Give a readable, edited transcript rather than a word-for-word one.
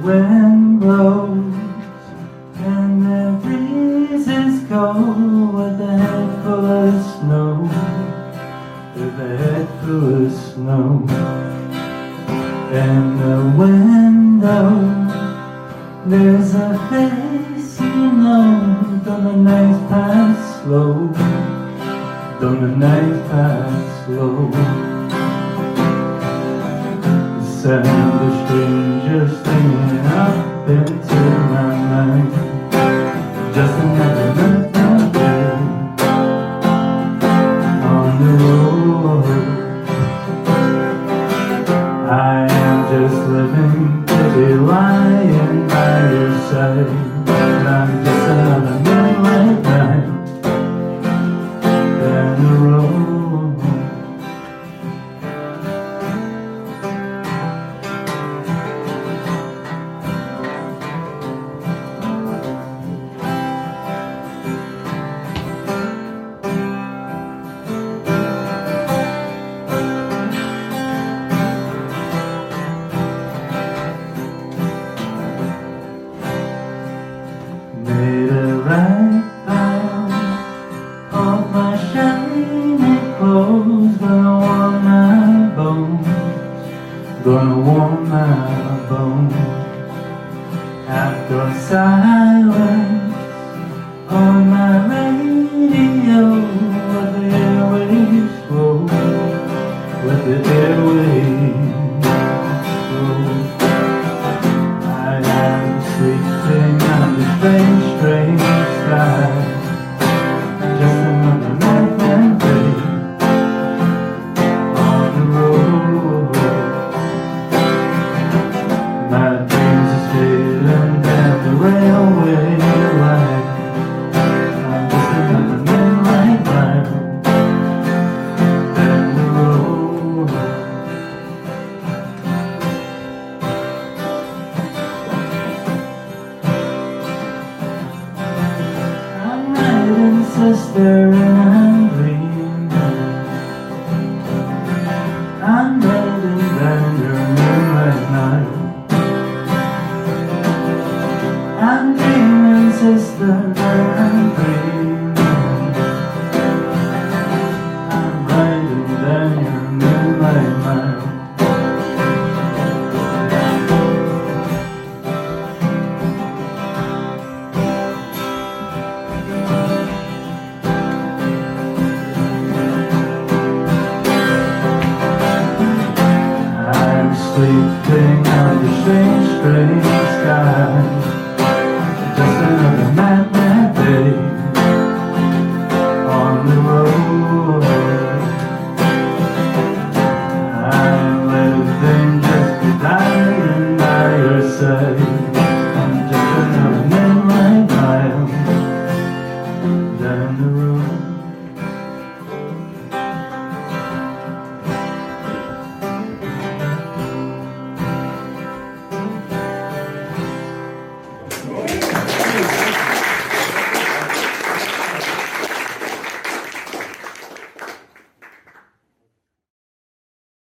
wind blows and the breezes go with a head full of snow, with a head full of snow. And the window, there's a face you know. Don't the nights pass slow, don't the nights pass slow. The sound of strangers singing up into my mind. Just another day on the road. I am just living to be lying by your side, and I'm just another midnight night down the road. Made a right pile of my shiny clothes, gonna warm my bones, gonna warm my bones. After silence on my radio, with the airwaves flow, with the airwaves flow. I am sleeping under strange, strange skies. Just another night and day on the road. My dreams are sailing down the railway line. I'm just another midnight ride down the road. I'm riding, sister, and I'm dreaming. I'm riding down your moonlight night. I'm dreaming, sister, and I'm dreaming. I'm riding down your moonlight night. I'm sleeping under strange, strange skies.